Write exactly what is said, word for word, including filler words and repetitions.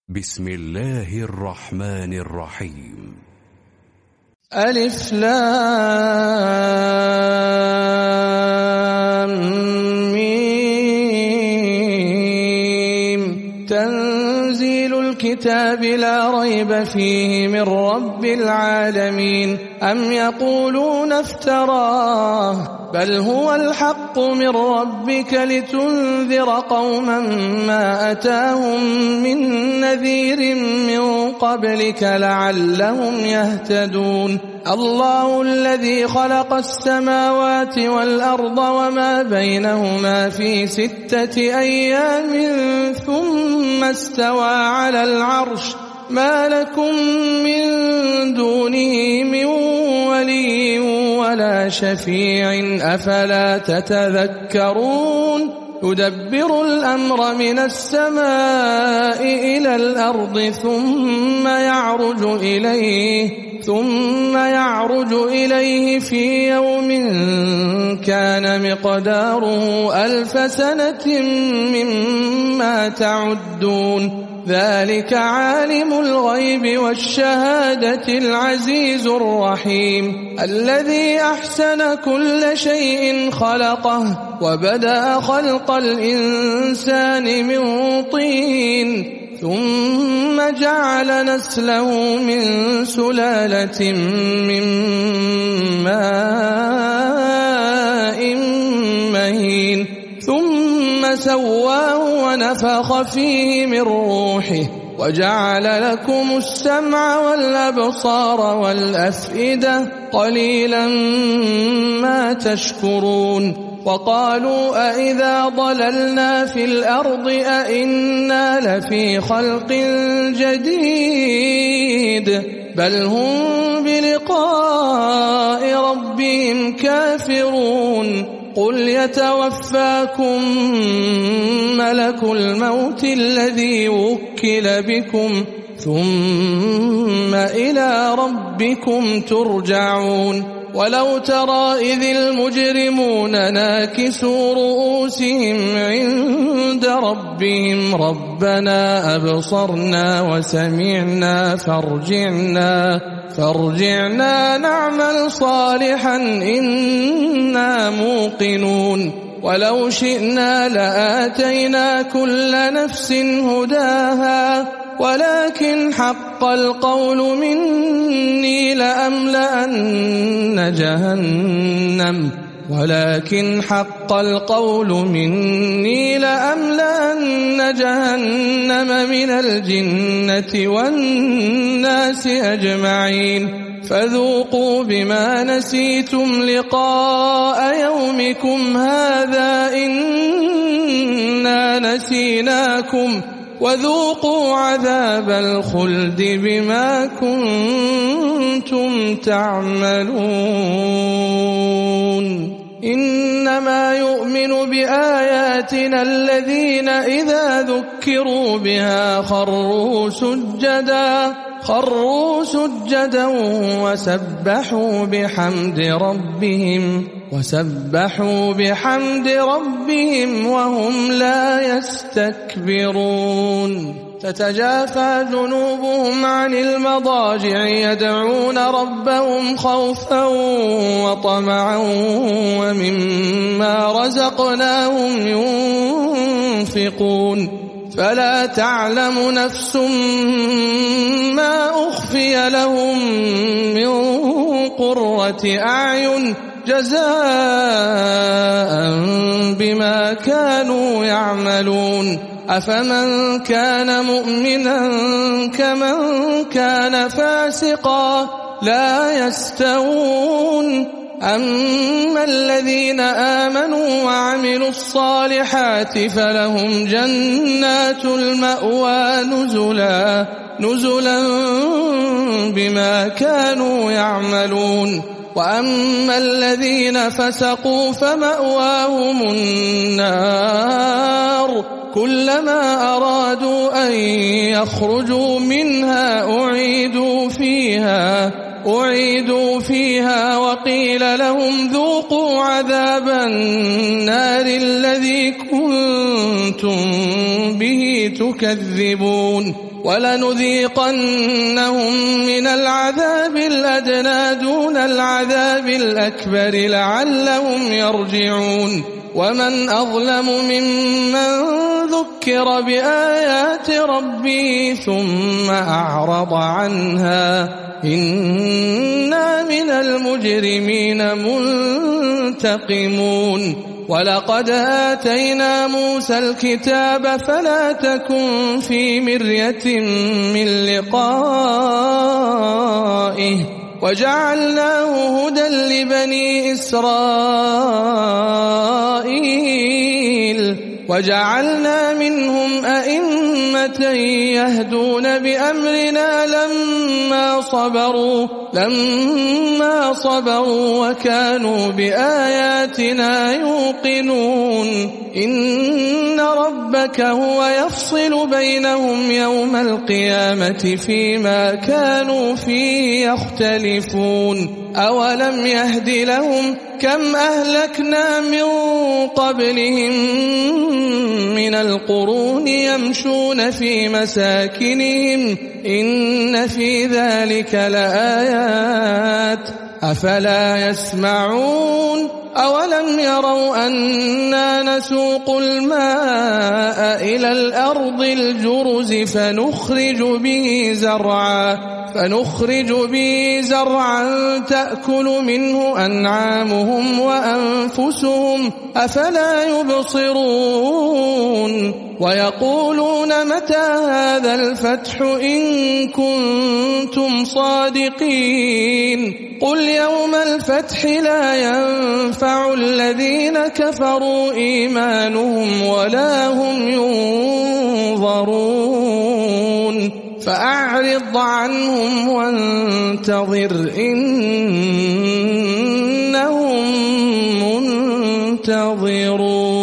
بسم الله الرحمن الرحيم. ألف لام ميم. تنزيل الكتاب لا ريب فيه من رب العالمين. أم يقولون افتراه بل هو الحق من ربك لتنذر قوما ما أتاهم من نذير من قبلك لعلهم يهتدون. الله الذي خلق السماوات والأرض وما بينهما في ستة أيام ثم استوى على العرش ما لكم من دونه من ولي ولا شفيع أفلا تتذكرون. يدبر الأمر من السماء إلى الأرض ثم يعرج إليه ثم يعرج إليه في يوم كان مقداره ألف سنة مما تعدون. ذلك عالم الغيب والشهادة العزيز الرحيم الذي أحسن كل شيء خلقه وبدأ خلق الإنسان من طين ثم جعل نسله من سلالة من ماء مهين ثم سواه ونفخ فيه من روحه وجعل لكم السمع والأبصار والأفئدة قليلا ما تشكرون. وقالوا أئذا ضللنا في الأرض أئنا لفي خلق جديد بل هم بلقاء ربهم كافرون. قل يتوفاكم ملك الموت الذي وكل بكم ثم إلى ربكم ترجعون. ولو ترى إذ المجرمون ناكسوا رؤوسهم عند ربهم ربنا أبصرنا وسمعنا فارجعنا فارجعنا نعمل صالحا إنا موقنون. ولو شئنا لآتينا كل نفس هداها ولكن حق القول مني لأملأن جهنم ولكن حق القول مني لأملأن جهنم من الجنة والناس أجمعين. فذوقوا بما نسيتم لقاء يومكم هذا إنا نسيناكم وذوقوا عذاب الخلد بما كنتم تعملون. إنما يؤمن بآياتنا الذين إذا ذكروا بها خروا سجدا خروا سجدا وسبحوا بحمد ربهم وسبحوا بحمد ربهم وهم لا يستكبرون. تتجافى جنوبهم عن المضاجع يدعون ربهم خوفا وطمعا ومما رزقناهم ينفقون. فلا تعلم نفس ما أخفي لهم من قرة أعين جزاء بما كانوا يعملون. أفمن كان مؤمنا كمن كان فاسقا لا يستوون. أما الذين آمنوا وعملوا الصالحات فلهم جنات المأوى نزلا نزلا بما كانوا يعملون. وأما الذين فسقوا فمأواهم النار كلما أرادوا أن يخرجوا منها أعيدوا فيها أعيدوا فيها وقيل لهم ذوقوا عذاب النار الذي كنتم به تكذبون ولنذيقنهم من العذاب الأدنى دون العذاب الأكبر لعلهم يرجعون ومن أظلم ممن ذكر بآيات ربه ثم أعرض عنها إنا من المجرمين منتقمون ولقد آتينا موسى الكتاب فلا تكن في مرية من لقائه وجعلناه هدى لبني إسرائيل وجعلنا منهم أئمة يهدون بأمرنا لما صبروا لما صبروا وكانوا بآياتنا يوقنون إن ربك هو يفصل بينهم يوم القيامة فيما كانوا فيه يختلفون أولم يهد لهم كم أهلكنا من قبلهم من القرون يمشون في مساكنهم إن في ذلك لآيات أفلا يسمعون أولم يروا أنا نسوق الماء إلى الأرض الجرز فنخرج به زرعا فنخرج به زرعا تأكل منه أنعامهم وأنفسهم أفلا يبصرون ويقولون متى هذا الفتح إن كنتم صادقين قل يوم الفتح لا ينفع الذين كفروا إيمانهم ولا هم ينظرون فأعرض عنهم وانتظر إنهم منتظرون.